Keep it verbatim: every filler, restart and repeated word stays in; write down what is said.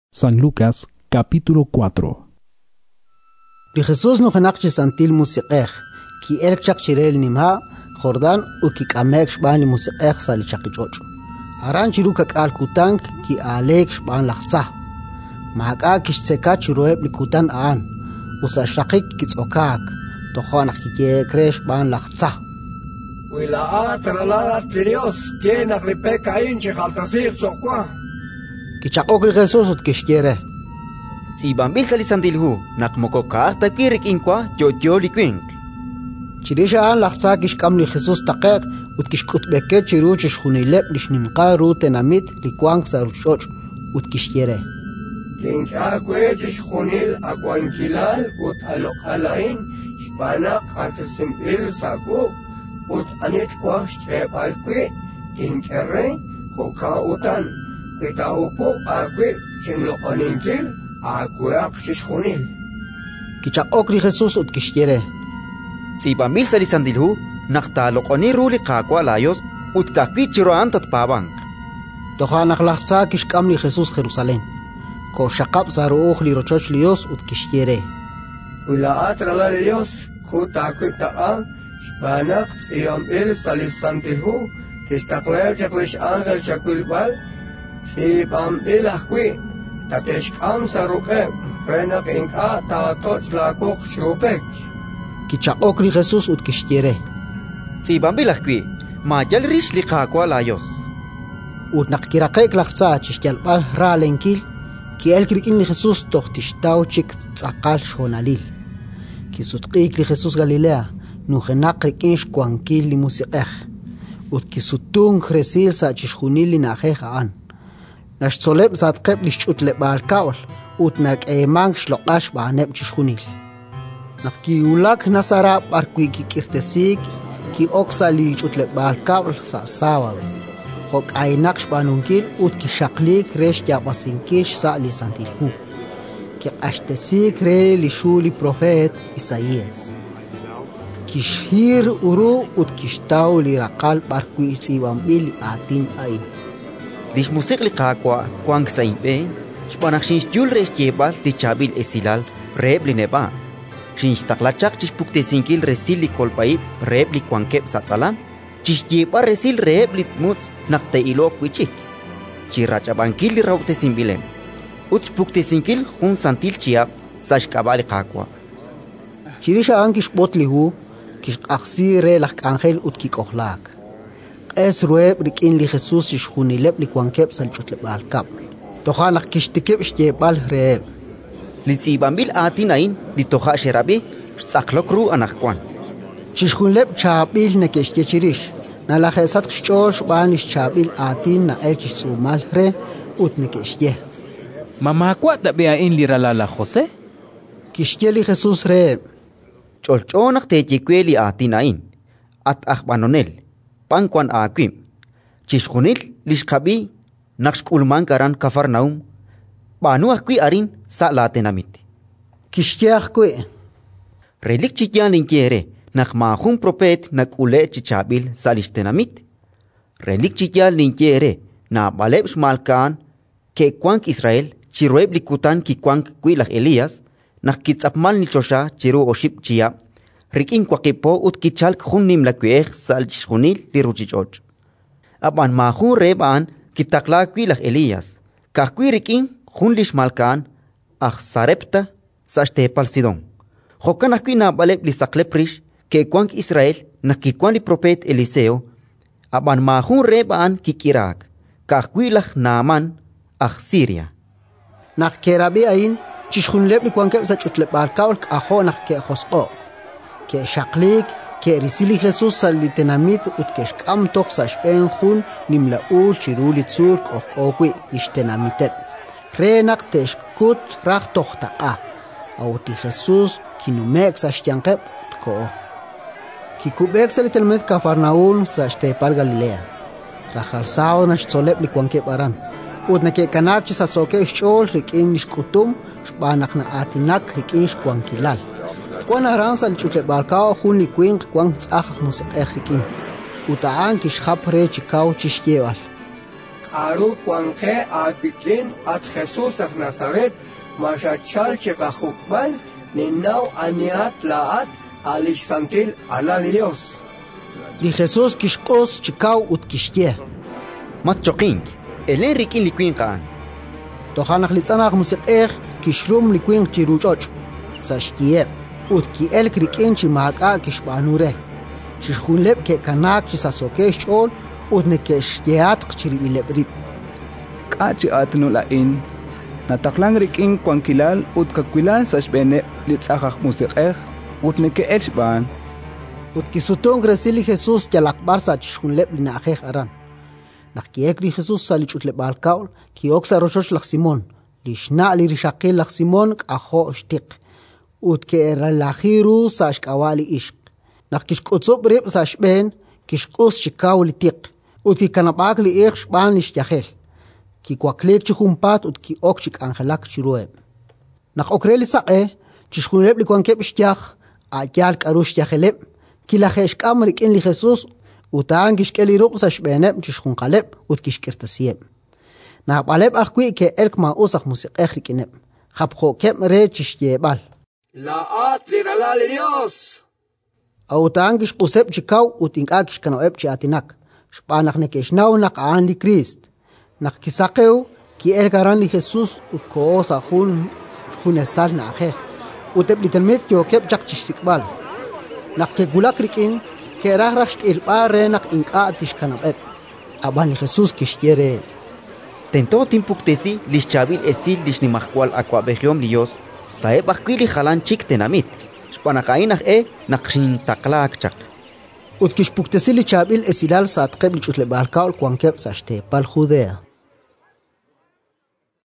San Lucas, capítulo cuatro. Li Jesús no genakchi santil musiqej, ki elk chak chirel nimha, Jordan u ki kamek shban li musiqej sali chakichochu. Aran chiru kakal kutank ki alek shban lachtza. Mahaka kishtseka chiroeb li kutan aan, usa shakik kitzokak, tohonak ki kekre shban lachtza. Wilaat ralat Dios, quien agripe caín chichaltasir chokwa. Kichakok li Jesús ut kishkere. Si bambil salisandilhu, nakmoko kaarta kirik inkwa, yo yo likwink. Chirisha aan lachtza kishkam li Jesús takek, ut kishkutbeke chiru chishkhunilep lishnimqa ru tenamit likwang saruchoch, ut kishkere. Kinka kwe chishkhunil akwankilal ut alokalain, shpanak atasimpil saku, ut anit kwa shtrepalkwe, kinkere, hoka utan. Kita upo akwe chinlokoninkil akuak chishkhunil. Kichakok li Jesús ut kishkere. Si bambil salisandilhu, naktalokoni ruli kakwa layos, ut kakwi chiroan tatpabank. Tohanak lachtza kishkam li Jesús Jerusalén. Ko shakab saruch li rochoch lios ut kishkere. Wilaat rala Dios kuta kutaa shpanak tziyambil salisandilhu kishtaklel chaklish angel chakulbal. Si bambil akwi tateshkam saruke frenak inka taatoch lakok shrupek. Kichakok li Jesús ut kishkere. Si bambil akwi, majal rish li kakwa layos. Ut nakkirakek lachtza chishkyalbal ra lenkil, ki elkrikin li Jesús toch tishtaw chik tzakal shonalil. Ki sutqik li Jesús Galilea, nujenak rikin shkwankil li musiqej. Ut ki sutung resil sa chishkhunil li najej aan. Nashtzoleb zatqeb li shchutleb balkaol, ut nak eemang shloqash baaneb chishkhunil. Nakkiulak nasara barkwi ki kirtesik, ki oksa li chutleb balkaol sa sawawe. Hok aynak shbanunkil ut ki shaklik resh yabasinkish sa li santilhu. Ki ashtesik re li shuli profet Isaías. Kishhir uru ut kishtaw li rakal barkwi sibambil atin ain. Lish musik li kakwa, kwang sa impe, shpanak shinsh yul resh yebal di chabil esilal, reb li neba. Shinsh taklachak chish pukte sinkil resil li kolpaib, reb li kwangkep sa salam, chish yeba resil reb li tmuts nakte ilok wichik. Chirachabankil li raute simbilem. Uts pukte sinkil hun santil chiab, sa shkabali kakwa. Chirisha an kishbot li hu, kish aksi re lak angel ut kikohlak. Es rueb rikin li Jesús shkhunileb li kwankep sal chutleb alkap. Tohanak kishtikeb shtebal reeb. Li tzibambil atinain li toha sherabi saklokru anakwan. Chishkhunileb chabil nekeshke chirish. Na la jesat kshchosh banish chabil atin na elchish sumal re ut nekeshke. Mamakwa tabiain li ralala Jose? Kishke li Jesús reeb. Cholchonak te yekwe li atinain. At akbanonel. Pankwan akwim. Chishkhunil lishkabi nakshkulman karan Kafarnaum. Banu akwi arin sa latenamit. Kishke akwi. Relik chikyan linkiere nakmahun propet nakule chichabil sa lishtenamit. Relik chikyan linkiere na baleb shmalkan ke kwank Israel chiroeb likutan ki kwank kwilak Elias nakitsapmal ni chosha chiru oship chia. Rikin kwakipo ut kichalk khunnim lakwech sal chkhunil li ruchichoch. Aban mahun reban kitakla kwilak Elias. Kakwi rikin khunlish malkan akh sarepta sa shtepal sidon. Hokan akwi na baleb li sakleprish ke kwank Israel nakikwan li propet Eliseo. Aban mahun reban kikirak. Kakwilak Naaman akh Syria. Nakkerabi ain chishkhunleb li kwankep sa chutleb balkaol aho nakke khosqo. Ke shaklik, ke risili Jesús sal li tenamit ut ke shkam tok sa shpen hun nimla ul chiru li tzurk o okwi ishtenamitet. Renak te shkut rak tohta a. Awti Jesús kinumek sa shtyankep tko. Kikubek sa li tenamit Kafarnaun sa shtepal Galilea. Rachal sao na shtzolep li kwankep aran. Ut na ke kanak chi sa soke shchol rikin shkutum shbanak na atinak rikin shkwankilal. Kwan aransa l'chutle balkao hun li kwing kwang tsakh musiqej rikin. Utaan kishkhap re chikaw chishkewal. aru cuanque apitlin at Jesús af Nazaret, mashachal chekahukbal, ninau aniat laat, alishfantil alal Dios. Li Jesús kishkos chikau ut kishtie. mat choking elen rikin liquin qan Tohanach litzanach musiqeh kishrum liquin chiruchoch. Sashtie ut ki el krikin chimaka kishbanure. Chishkhunleb ke kanak chisasokesh chol ut nekeshtiat chiribilebrib. Kachi atnu la in nataklang rikin kwankilal ut kakwilal sashbene litzakach musiqeh ut neke elshban ut kisutong resili Jesús yalakbar sa chishkhunleb linakeh aran. Nakiek li Jesús salichut le balkaul ki oksa roshosh lak Simon lishna li rishaqil lak Simon aho shtiq ut ke eralahiru sa shkawali ishq nakishkotsob rib sa shben kishqos shikaw li tiq ut ki kanabak li ikh shban lishyahel ki kwaklek chumpat ut ki ok shik angelak chirueb nak okreli saqe chishkhunleb li kwankeb shyakh ajal karush yaheleb ki la kheshk amrik in li Jesús utan kishkeli rub sa shbeneb chishkhun qaleb ut kishkirtasieb na baleb akhwi ke elk ma usakh musiq ekhrikineb khabkho kem re chishyebal laat liralal Dios autan kishquseb chikaw ut inka kishkanoeb chiatinak shpanakh nekeshnaw nak an li Christ nak kisaqew ki el garan li Jesús ut ko sa khun khunesal na akhe uteb litalmet yo keb jak chishikbal nak ke gulakrikin que rahrach el barre nak inka tishkanabet aban Jesús kishiere tento timpuktesi lischabil esil lishnimahkwal akwabegiom Dios saeb akwili khalan chik tenamit shpanakainach e naqshin taklak chak ut kishpuktesi lichabil esilal saat qebl chutle balkaul kwankeb sashte pal Judea